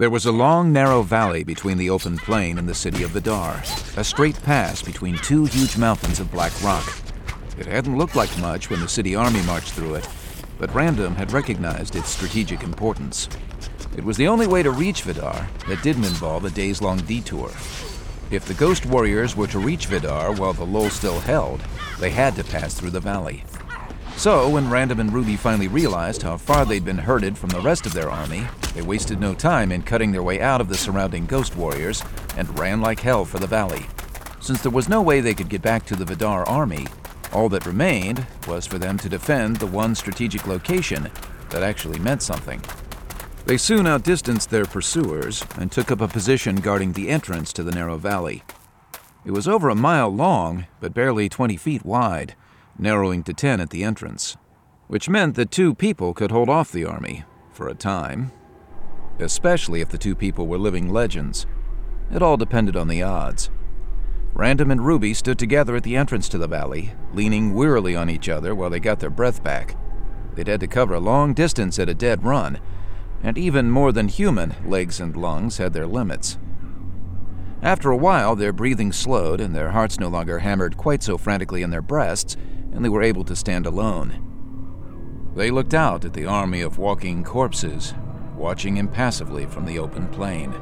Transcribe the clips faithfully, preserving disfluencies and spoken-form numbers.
There was a long, narrow valley between the open plain and the city of Vidar, a straight pass between two huge mountains of black rock. It hadn't looked like much when the city army marched through it, but Random had recognized its strategic importance. It was the only way to reach Vidar that didn't involve a days-long detour. If the Ghost Warriors were to reach Vidar while the lull still held, they had to pass through the valley. So, when Random and Ruby finally realized how far they'd been herded from the rest of their army, they wasted no time in cutting their way out of the surrounding Ghost Warriors and ran like hell for the valley. Since there was no way they could get back to the Vidar army, all that remained was for them to defend the one strategic location that actually meant something. They soon outdistanced their pursuers and took up a position guarding the entrance to the narrow valley. It was over a mile long, but barely twenty feet wide, narrowing to ten at the entrance, which meant that two people could hold off the army, for a time, especially if the two people were living legends. It all depended on the odds. Random and Ruby stood together at the entrance to the valley, leaning wearily on each other while they got their breath back. They'd had to cover a long distance at a dead run, and even more than human legs and lungs had their limits. After a while, their breathing slowed and their hearts no longer hammered quite so frantically in their breasts, and they were able to stand alone. They looked out at the army of walking corpses, watching impassively from the open plain.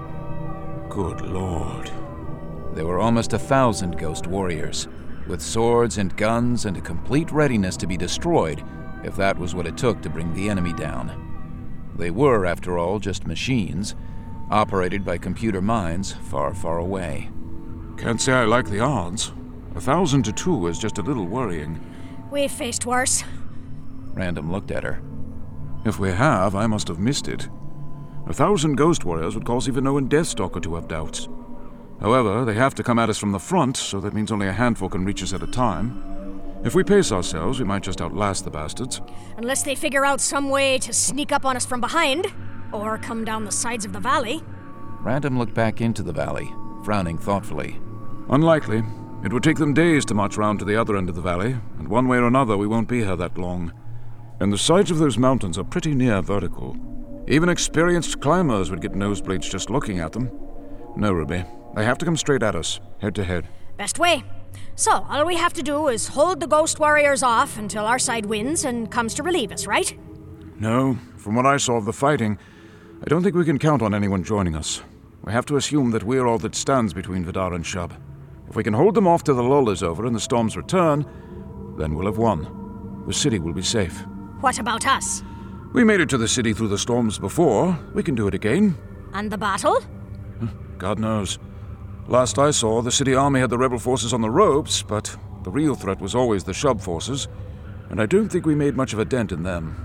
Good Lord. There were almost a thousand Ghost Warriors, with swords and guns and a complete readiness to be destroyed if that was what it took to bring the enemy down. They were, after all, just machines, operated by computer minds far, far away. Can't say I like the odds. A thousand to two is just a little worrying. We've faced worse. Random looked at her. If we have, I must have missed it. A thousand Ghost Warriors would cause even no Deathstalker to have doubts. However, they have to come at us from the front, so that means only a handful can reach us at a time. If we pace ourselves, we might just outlast the bastards. Unless they figure out some way to sneak up on us from behind, or come down the sides of the valley. Random looked back into the valley, frowning thoughtfully. Unlikely. It would take them days to march round to the other end of the valley, and one way or another we won't be here that long. And the sides of those mountains are pretty near vertical. Even experienced climbers would get nosebleeds just looking at them. No, Ruby. They have to come straight at us, head to head. Best way. So, all we have to do is hold the Ghost Warriors off until our side wins and comes to relieve us, right? No. From what I saw of the fighting, I don't think we can count on anyone joining us. We have to assume that we're all that stands between Vidar and Shub. If we can hold them off till the lull is over and the storms return, then we'll have won. The city will be safe. What about us? We made it to the city through the storms before. We can do it again. And the battle? God knows. Last I saw, the city army had the rebel forces on the ropes, but the real threat was always the Shub forces, and I don't think we made much of a dent in them.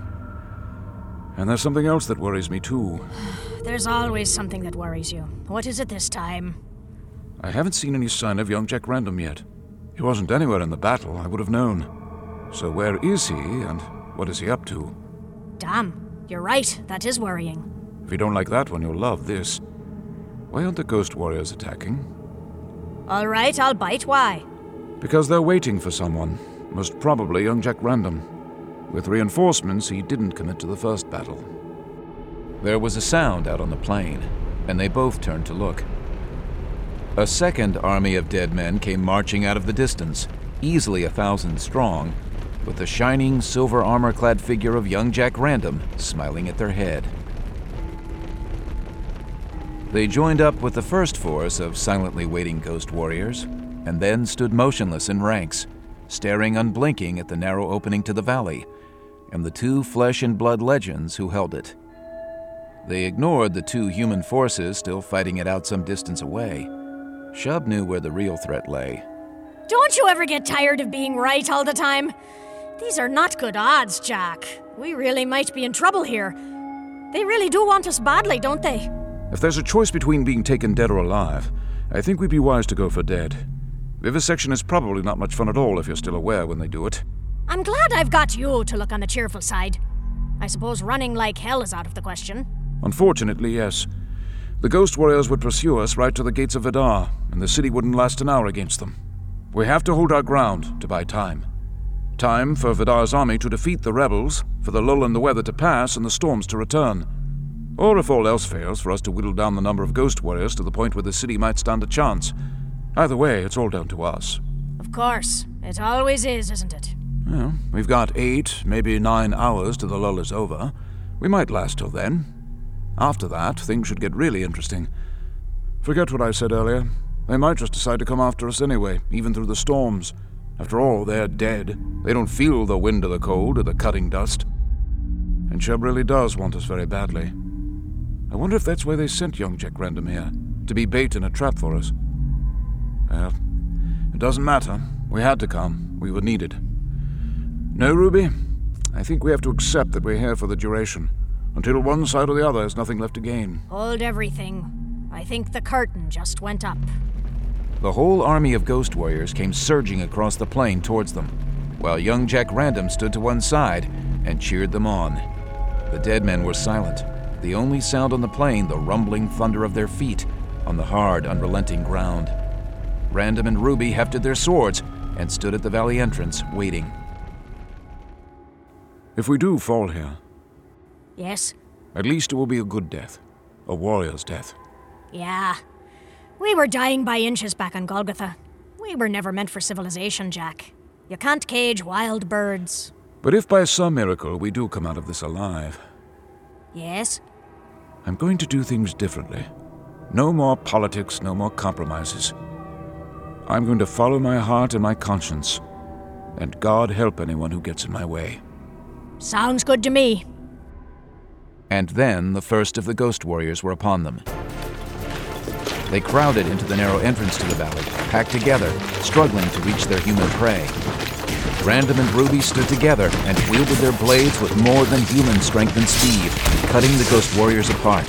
And there's something else that worries me, too. There's always something that worries you. What is it this time? I haven't seen any sign of young Jack Random yet. He wasn't anywhere in the battle, I would have known. So where is he, and what is he up to? Damn, you're right. That is worrying. If you don't like that one, you'll love this. Why aren't the Ghost Warriors attacking? All right, I'll bite. Why? Because they're waiting for someone. Most probably young Jack Random. With reinforcements, he didn't commit to the first battle. There was a sound out on the plain, and they both turned to look. A second army of dead men came marching out of the distance, easily a thousand strong, with the shining, silver armor-clad figure of young Jack Random smiling at their head. They joined up with the first force of silently waiting Ghost Warriors, and then stood motionless in ranks, staring unblinking at the narrow opening to the valley, and the two flesh and blood legends who held it. They ignored the two human forces still fighting it out some distance away. Shub knew where the real threat lay. Don't you ever get tired of being right all the time? These are not good odds, Jack. We really might be in trouble here. They really do want us badly, don't they? If there's a choice between being taken dead or alive, I think we'd be wise to go for dead. Vivisection is probably not much fun at all if you're still aware when they do it. I'm glad I've got you to look on the cheerful side. I suppose running like hell is out of the question. Unfortunately, yes. The Ghost Warriors would pursue us right to the gates of Vidar, and the city wouldn't last an hour against them. We have to hold our ground to buy time. Time for Vidar's army to defeat the rebels, for the lull in the weather to pass and the storms to return. Or if all else fails, for us to whittle down the number of ghost warriors to the point where the city might stand a chance. Either way, it's all down to us. Of course. It always is, isn't it? Well, we've got eight, maybe nine hours till the lull is over. We might last till then. After that, things should get really interesting. Forget what I said earlier. They might just decide to come after us anyway, even through the storms. After all, they're dead. They don't feel the wind or the cold or the cutting dust. And Shub really does want us very badly. I wonder if that's why they sent young Jack Random here, to be bait in a trap for us. Well, it doesn't matter. We had to come. We were needed. No, Ruby? I think we have to accept that we're here for the duration. Until one side or the other has nothing left to gain. Hold everything. I think the curtain just went up. The whole army of ghost warriors came surging across the plain towards them, while young Jack Random stood to one side and cheered them on. The dead men were silent, the only sound on the plain the rumbling thunder of their feet on the hard, unrelenting ground. Random and Ruby hefted their swords and stood at the valley entrance, waiting. If we do fall here, Yes? at least it will be a good death. A warrior's death. Yeah. We were dying by inches back on Golgotha. We were never meant for civilization, Jack. You can't cage wild birds. But if by some miracle we do come out of this alive, Yes? I'm going to do things differently. No more politics, no more compromises. I'm going to follow my heart and my conscience. And God help anyone who gets in my way. Sounds good to me. And then the first of the ghost warriors were upon them. They crowded into the narrow entrance to the valley, packed together, struggling to reach their human prey. Random and Ruby stood together and wielded their blades with more than human strength and speed, cutting the ghost warriors apart.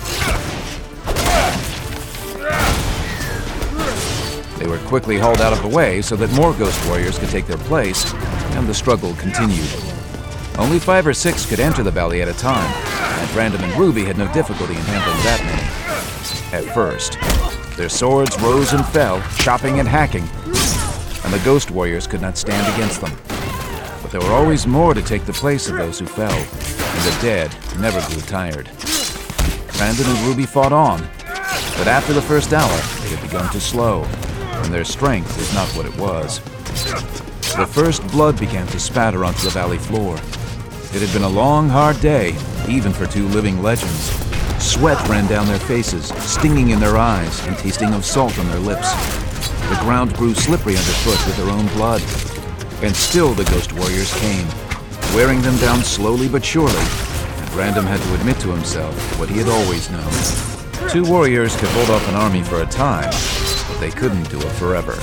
They were quickly hauled out of the way so that more ghost warriors could take their place, and the struggle continued. Only five or six could enter the valley at a time, and Random and Ruby had no difficulty in handling that many. At first, their swords rose and fell, chopping and hacking, and the ghost warriors could not stand against them. But there were always more to take the place of those who fell, and the dead never grew tired. Random and Ruby fought on, but after the first hour, they had begun to slow, and their strength was not what it was. The first blood began to spatter onto the valley floor. It had been a long, hard day, even for two living legends. Sweat ran down their faces, stinging in their eyes and tasting of salt on their lips. The ground grew slippery underfoot with their own blood. And still the ghost warriors came, wearing them down slowly but surely, and Random had to admit to himself what he had always known. Two warriors could hold off an army for a time, but they couldn't do it forever.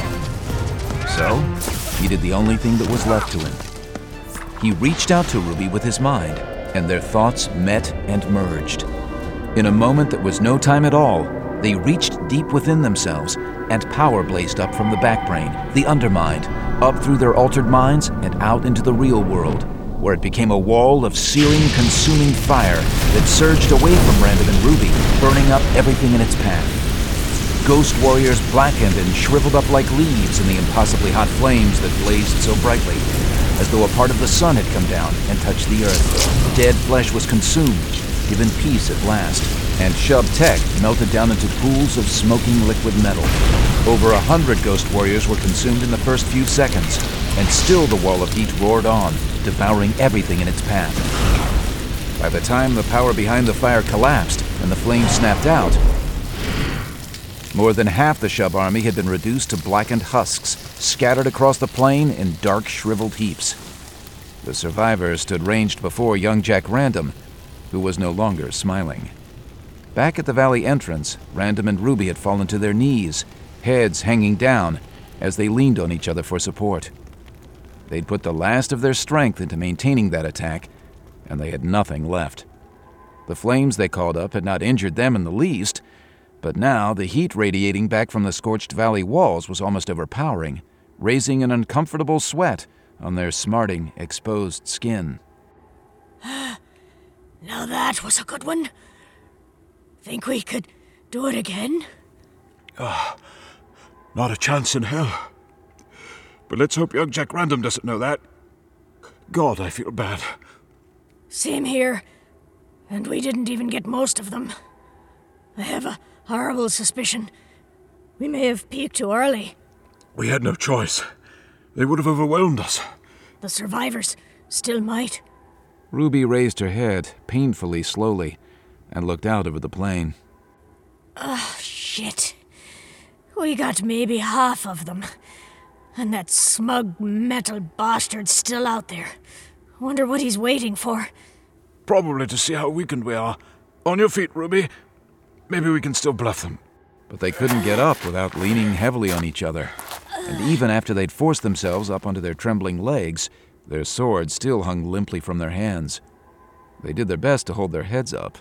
So, he did the only thing that was left to him. He reached out to Ruby with his mind, and their thoughts met and merged. In a moment that was no time at all, they reached deep within themselves, and power blazed up from the backbrain, the undermind, up through their altered minds and out into the real world, where it became a wall of searing, consuming fire that surged away from Random and Ruby, burning up everything in its path. Ghost warriors blackened and shriveled up like leaves in the impossibly hot flames that blazed so brightly, as though a part of the sun had come down and touched the earth. Dead flesh was consumed, given peace at last, and Shub Tech melted down into pools of smoking liquid metal. Over a hundred ghost warriors were consumed in the first few seconds, and still the wall of heat roared on, devouring everything in its path. By the time the power behind the fire collapsed and the flames snapped out, more than half the Shub army had been reduced to blackened husks, scattered across the plain in dark, shriveled heaps. The survivors stood ranged before young Jack Random, who was no longer smiling. Back at the valley entrance, Random and Ruby had fallen to their knees, heads hanging down, as they leaned on each other for support. They'd put the last of their strength into maintaining that attack, and they had nothing left. The flames they called up had not injured them in the least, but now the heat radiating back from the scorched valley walls was almost overpowering, raising an uncomfortable sweat on their smarting, exposed skin. Now that was a good one. Think we could do it again? Ah, not a chance in hell. But let's hope young Jack Random doesn't know that. God, I feel bad. Same here. And we didn't even get most of them. I have a horrible suspicion we may have peaked too early. We had no choice. They would have overwhelmed us. The survivors still might. Ruby raised her head, painfully slowly, and looked out over the plain. Oh, shit. We got maybe half of them. And that smug metal bastard's still out there. Wonder what he's waiting for. Probably to see how weakened we are. On your feet, Ruby. Maybe we can still bluff them. But they couldn't get up without leaning heavily on each other. And even after they'd forced themselves up onto their trembling legs, their swords still hung limply from their hands. They did their best to hold their heads up.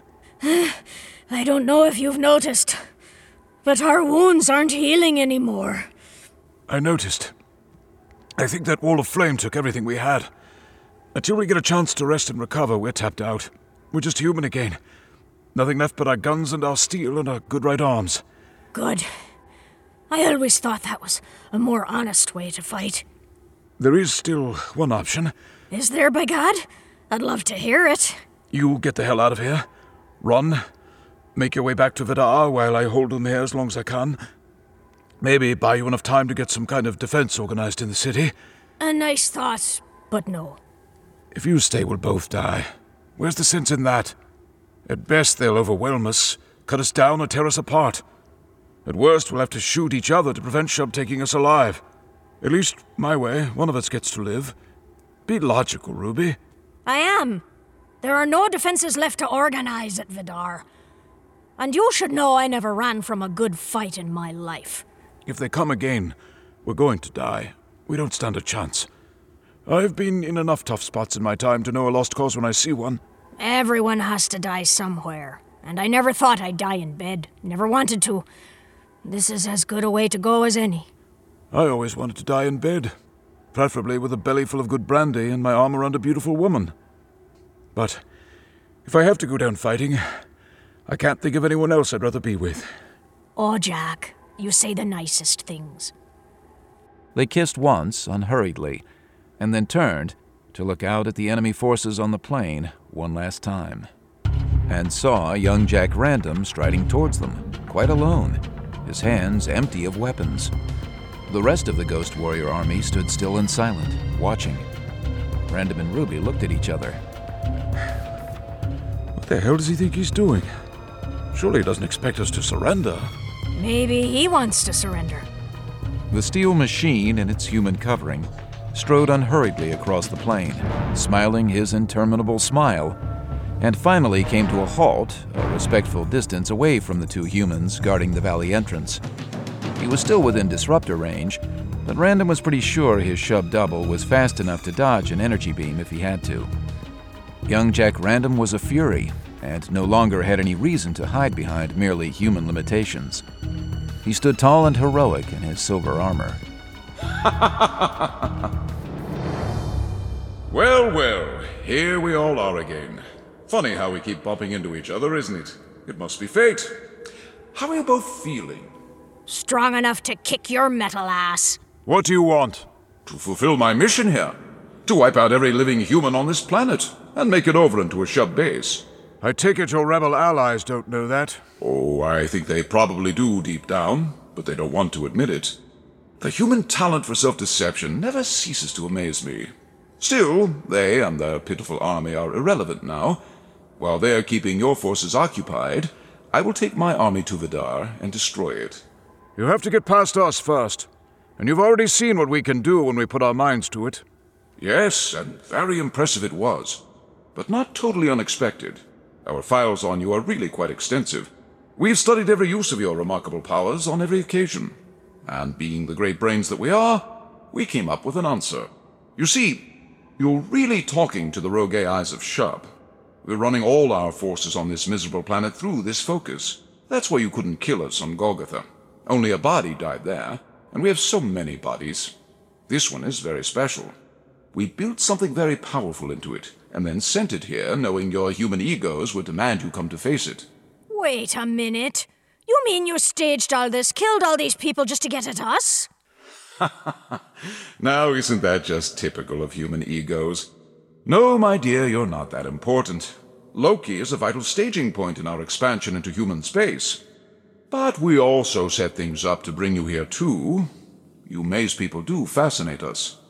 I don't know if you've noticed, but our wounds aren't healing anymore. I noticed. I think that wall of flame took everything we had. Until we get a chance to rest and recover, we're tapped out. We're just human again. Nothing left but our guns and our steel and our good right arms. Good. I always thought that was a more honest way to fight. There is still one option. Is there, by God? I'd love to hear it. You get the hell out of here. Run. Make your way back to Vidar while I hold them here as long as I can. Maybe buy you enough time to get some kind of defense organized in the city. A nice thought, but no. If you stay, we'll both die. Where's the sense in that? At best, they'll overwhelm us, cut us down, or tear us apart. At worst, we'll have to shoot each other to prevent Shub taking us alive. At least, my way, one of us gets to live. Be logical, Ruby. I am. There are no defenses left to organize at Vidar. And you should know I never ran from a good fight in my life. If they come again, we're going to die. We don't stand a chance. I've been in enough tough spots in my time to know a lost cause when I see one. Everyone has to die somewhere. And I never thought I'd die in bed. Never wanted to. This is as good a way to go as any. I always wanted to die in bed. Preferably with a belly full of good brandy and my arm around a beautiful woman. But if I have to go down fighting, I can't think of anyone else I'd rather be with. Oh, Jack, you say the nicest things. They kissed once, unhurriedly, and then turned to look out at the enemy forces on the plain one last time, and saw young Jack Random striding towards them, quite alone, his hands empty of weapons. The rest of the Ghost Warrior army stood still and silent, watching. Random and Ruby looked at each other. What the hell does he think he's doing? Surely he doesn't expect us to surrender. Maybe he wants to surrender. The steel machine in its human covering strode unhurriedly across the plain, smiling his interminable smile, and finally came to a halt, a respectful distance away from the two humans guarding the valley entrance. He was still within disruptor range, but Random was pretty sure his Shub double was fast enough to dodge an energy beam if he had to. Young Jack Random was a fury, and no longer had any reason to hide behind merely human limitations. He stood tall and heroic in his silver armor. Well, well, here we all are again. Funny how we keep bumping into each other, isn't it? It must be fate. How are you both feeling? Strong enough to kick your metal ass. What do you want? To fulfill my mission here. To wipe out every living human on this planet and make it over into a Shub base. I take it your rebel allies don't know that. Oh, I think they probably do deep down, but they don't want to admit it. The human talent for self-deception never ceases to amaze me. Still, they and their pitiful army are irrelevant now. While they are keeping your forces occupied, I will take my army to Vidar and destroy it. You have to get past us first. And you've already seen what we can do when we put our minds to it. Yes, and very impressive it was. But not totally unexpected. Our files on you are really quite extensive. We've studied every use of your remarkable powers on every occasion. And being the great brains that we are, we came up with an answer. You see, you're really talking to the rogue A Is of Shub. We're running all our forces on this miserable planet through this focus. That's why you couldn't kill us on Golgotha. Only a body died there, and we have so many bodies. This one is very special. We built something very powerful into it, and then sent it here, knowing your human egos would demand you come to face it. Wait a minute. You mean you staged all this, killed all these people just to get at us? Now, isn't that just typical of human egos? No, my dear, you're not that important. Loki is a vital staging point in our expansion into human space. But we also set things up to bring you here too. You maze people do fascinate us.